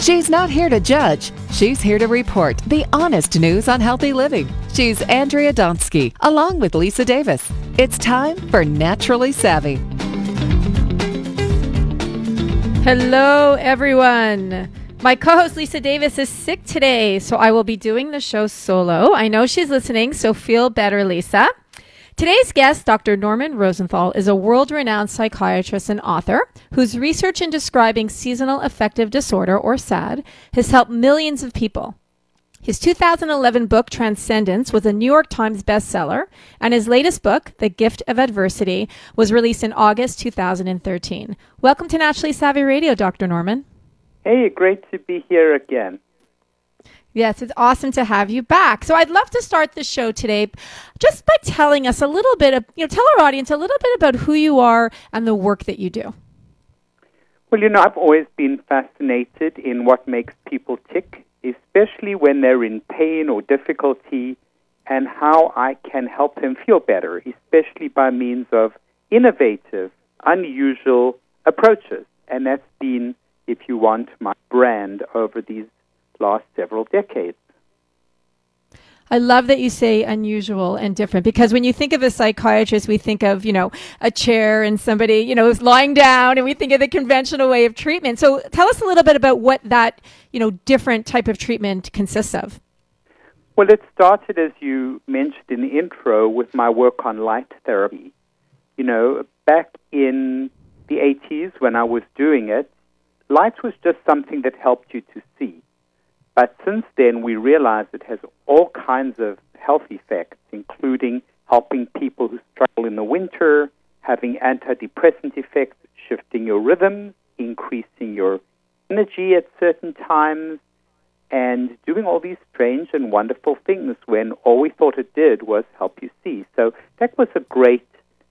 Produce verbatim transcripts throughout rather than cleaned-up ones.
She's not here to judge. She's here to report the honest news on healthy living. She's Andrea Donsky, along with Lisa Davis. It's time for Naturally Savvy. Hello, everyone. My co-host Lisa Davis is sick today, so I will be doing the show solo. I know she's listening, so feel better, Lisa. Today's guest, Doctor Norman Rosenthal, is a world-renowned psychiatrist and author whose research in describing seasonal affective disorder, or SAD, has helped millions of people. His two thousand eleven book, Transcendence, was a New York Times bestseller, and his latest book, The Gift of Adversity, was released in August two thousand thirteen. Welcome to Naturally Savvy Radio, Doctor Norman. Hey, great to be here again. Yes, it's awesome to have you back. So I'd love to start the show today just by telling us a little bit of, you know, tell our audience a little bit about who you are and the work that you do. Well, you know, I've always been fascinated in what makes people tick, especially when they're in pain or difficulty, and how I can help them feel better, especially by means of innovative, unusual approaches. And that's been, if you want, my brand over these last several decades. I love that you say unusual and different, because when you think of a psychiatrist, we think of, you know, a chair and somebody, you know, who's lying down, and we think of the conventional way of treatment. So tell us a little bit about what that, you know, different type of treatment consists of. Well, it started, as you mentioned in the intro, with my work on light therapy. You know, back in the eighties when I was doing it, light was just something that helped you to see. But since then, we realize it has all kinds of health effects, including helping people who struggle in the winter, having antidepressant effects, shifting your rhythm, increasing your energy at certain times, and doing all these strange and wonderful things when all we thought it did was help you see. So that was a great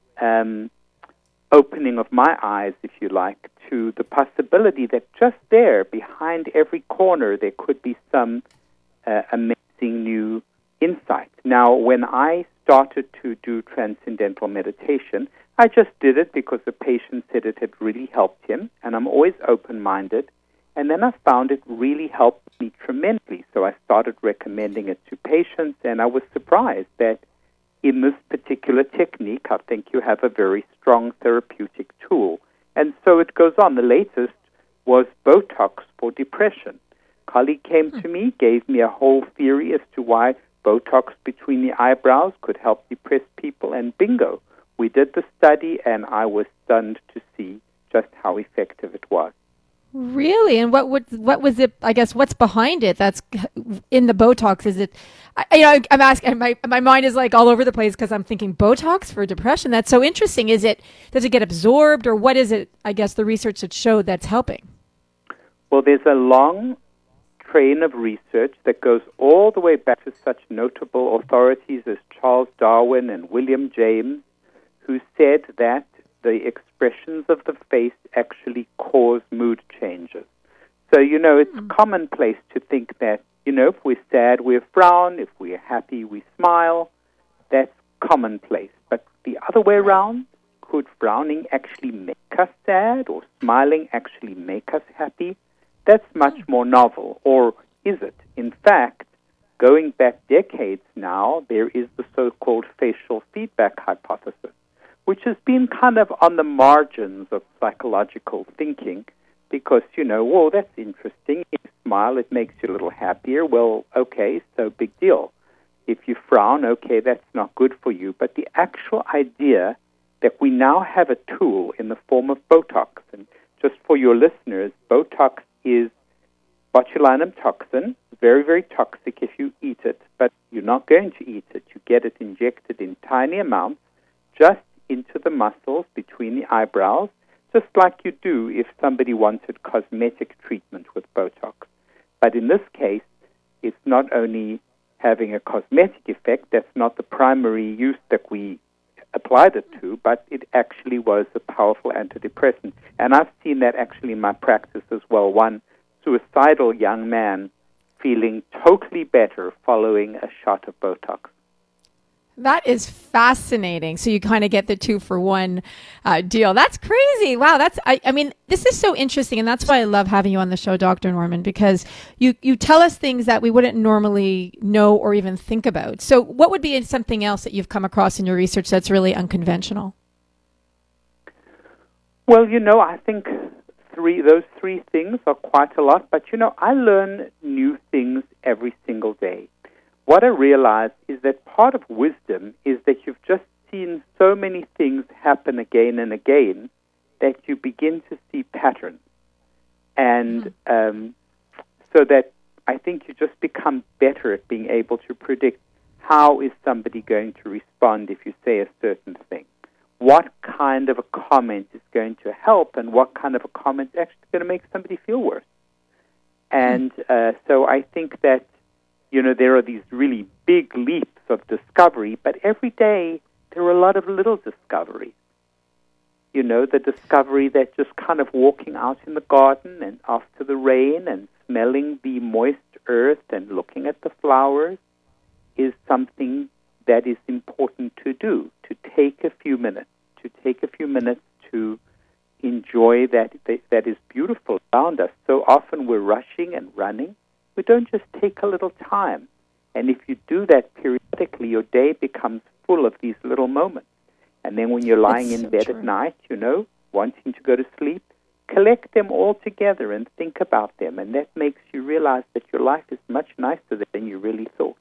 um, opening of my eyes, if you like, to the possibility that just there, behind every corner, there could be some uh, amazing new insight. Now, when I started to do transcendental meditation, I just did it because the patient said it had really helped him, and I'm always open-minded. And then I found it really helped me tremendously, so I started recommending it to patients, and I was surprised that in this particular technique, I think you have a very strong therapeutic tool. And so it goes on. The latest was Botox for depression. A colleague came to me, gave me a whole theory as to why Botox between the eyebrows could help depressed people, and bingo. We did the study, and I was stunned to see just how effective it was. Really? And what would what was it? I guess what's behind it? That's in the Botox. Is it? I, you know, I'm asking. My my mind is like all over the place because I'm thinking Botox for depression. That's so interesting. Is it? Does it get absorbed, or what is it? I guess the research that showed that's helping. Well, there's a long train of research that goes all the way back to such notable authorities as Charles Darwin and William James, who said that the expressions of the face actually cause mood changes. So, you know, it's mm. commonplace to think that, you know, if we're sad, we frown. If we're happy, we smile. That's commonplace. But the other way around, could frowning actually make us sad, or smiling actually make us happy? That's much more novel. Or is it? In fact, going back decades now, there is the so-called facial feedback hypothesis, which has been kind of on the margins of psychological thinking because, you know, well, that's interesting. If you smile, it makes you a little happier. Well, okay, so big deal. If you frown, okay, that's not good for you. But the actual idea that we now have a tool in the form of Botox, and just for your listeners, Botox is botulinum toxin, very, very toxic if you eat it, but you're not going to eat it. You get it injected in tiny amounts, just into the muscles between the eyebrows, just like you do if somebody wanted cosmetic treatment with Botox. But in this case, it's not only having a cosmetic effect, that's not the primary use that we applied it to, but it actually was a powerful antidepressant. And I've seen that actually in my practice as well. One suicidal young man feeling totally better following a shot of Botox. That is fascinating. So you kind of get the two for one uh, deal. That's crazy. Wow. That's, I, I mean, this is so interesting. And that's why I love having you on the show, Doctor Norman, because you, you tell us things that we wouldn't normally know or even think about. So what would be something else that you've come across in your research that's really unconventional? Well, you know, I think three those three things are quite a lot. But, you know, I learn new things every single day. What I realize is that part of wisdom is that you've just seen so many things happen again and again that you begin to see patterns. And um, so that I think you just become better at being able to predict how is somebody going to respond if you say a certain thing. What kind of a comment is going to help and what kind of a comment is actually going to make somebody feel worse. And uh, so I think that you know, there are these really big leaps of discovery, but every day there are a lot of little discoveries. You know, the discovery that just kind of walking out in the garden and after the rain and smelling the moist earth and looking at the flowers is something that is important to do, to take a few minutes, to take a few minutes to enjoy that that, that is beautiful around us. So often we're rushing and running. We don't just take a little time. And if you do that periodically, your day becomes full of these little moments. And then when you're lying That's in so bed true. at night, you know, wanting to go to sleep, collect them all together and think about them. And that makes you realize that your life is much nicer than you really thought.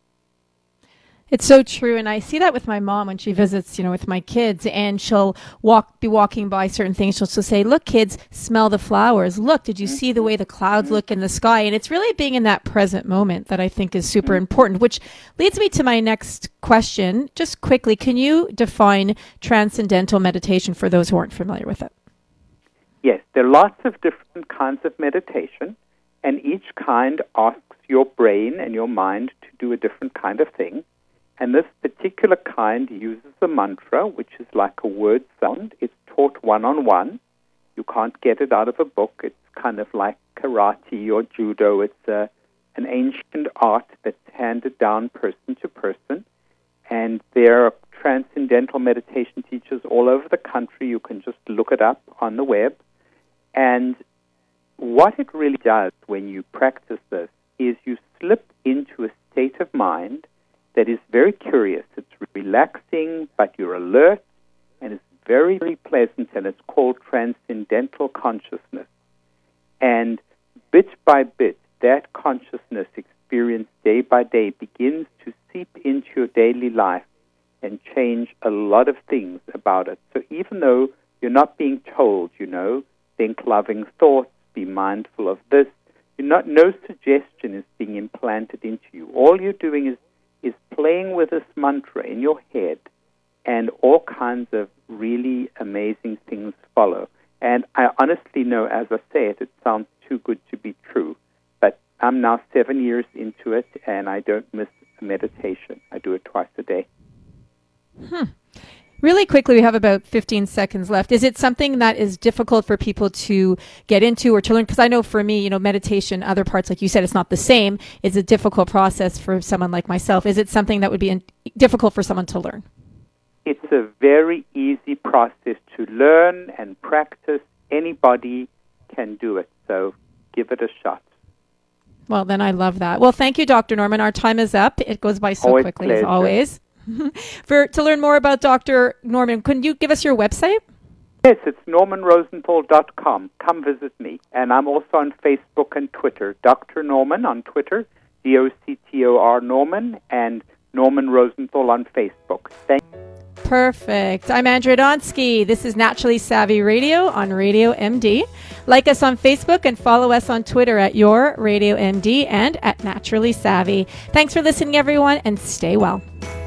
It's so true. And I see that with my mom when she visits, you know, with my kids, and she'll walk, be walking by certain things. She'll, she'll say, look, kids, smell the flowers. Look, did you mm-hmm. see the way the clouds mm-hmm. look in the sky? And it's really being in that present moment that I think is super mm-hmm. important, which leads me to my next question. Just quickly, can you define transcendental meditation for those who aren't familiar with it? Yes, there are lots of different kinds of meditation, and each kind asks your brain and your mind to do a different kind of thing. And this particular kind uses a mantra, which is like a word sound. It's taught one-on-one. You can't get it out of a book. It's kind of like karate or judo. It's a, an ancient art that's handed down person to person. And there are transcendental meditation teachers all over the country. You can just look it up on the web. And what it really does when you practice this is you slip into a state of mind that is very curious. It's relaxing, but you're alert, and it's very, very pleasant, and it's called transcendental consciousness. And bit by bit, that consciousness experience day by day begins to seep into your daily life and change a lot of things about it. So even though you're not being told, you know, think loving thoughts, be mindful of this, you're not, no suggestion is being implanted into you. All you're doing is is playing with this mantra in your head, and all kinds of really amazing things follow. And I honestly know, as I say it, it sounds too good to be true, but I'm now seven years into it, and I don't miss meditation. I do it twice a day. Hmm. Really quickly, we have about fifteen seconds left. Is it something that is difficult for people to get into or to learn? Because I know for me, you know, meditation, other parts, like you said, it's not the same. It's a difficult process for someone like myself. Is it something that would be in- difficult for someone to learn? It's a very easy process to learn and practice. Anybody can do it, so give it a shot. Well, then I love that. Well, thank you, Doctor Norman. Our time is up. It goes by so always quickly, pleasure. as always. For to learn more about Doctor Norman, couldn't you give us your website? Yes, it's norman rosenthal dot com. Come visit me. And I'm also on Facebook and Twitter. Doctor Norman on Twitter, D O C T O R Norman, and Norman Rosenthal on Facebook. Thank you. Perfect. I'm Andrea Donsky. This is Naturally Savvy Radio on Radio M D. Like us on Facebook and follow us on Twitter at Your Radio M D and at Naturally Savvy. Thanks for listening, everyone, and stay well.